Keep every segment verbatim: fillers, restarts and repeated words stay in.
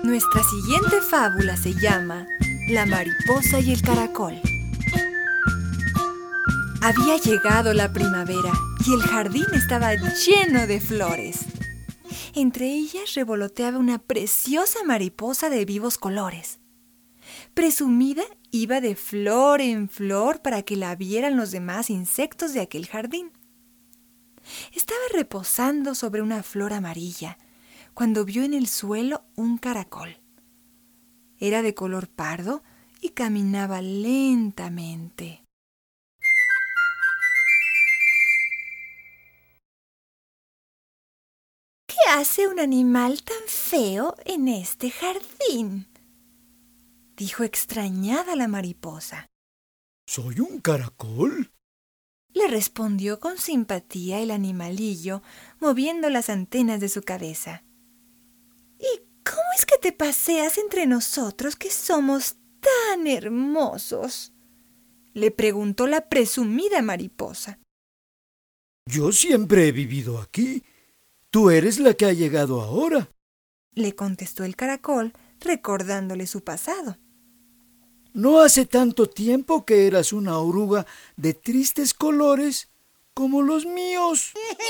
Nuestra siguiente fábula se llama La mariposa y el caracol. Había llegado la primavera y el jardín estaba lleno de flores. Entre ellas revoloteaba una preciosa mariposa de vivos colores. Presumida, iba de flor en flor para que la vieran los demás insectos de aquel jardín. Estaba reposando sobre una flor amarilla cuando vio en el suelo un caracol. Era de color pardo y caminaba lentamente. ¿Qué hace un animal tan feo en este jardín?, dijo extrañada la mariposa. ¿Soy un caracol?, le respondió con simpatía el animalillo, moviendo las antenas de su cabeza. ¿Y cómo es que te paseas entre nosotros que somos tan hermosos?, le preguntó la presumida mariposa. Yo siempre he vivido aquí. Tú eres la que ha llegado ahora, le contestó el caracol, recordándole su pasado. No hace tanto tiempo que eras una oruga de tristes colores como los míos.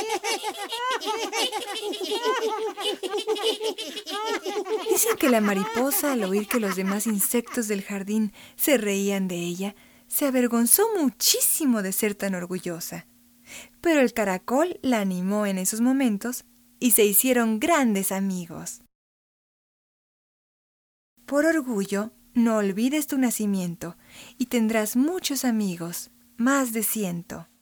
Dicen que la mariposa, al oír que los demás insectos del jardín se reían de ella, se avergonzó muchísimo de ser tan orgullosa. Pero el caracol la animó en esos momentos y se hicieron grandes amigos. Por orgullo, no olvides tu nacimiento y tendrás muchos amigos, más de ciento.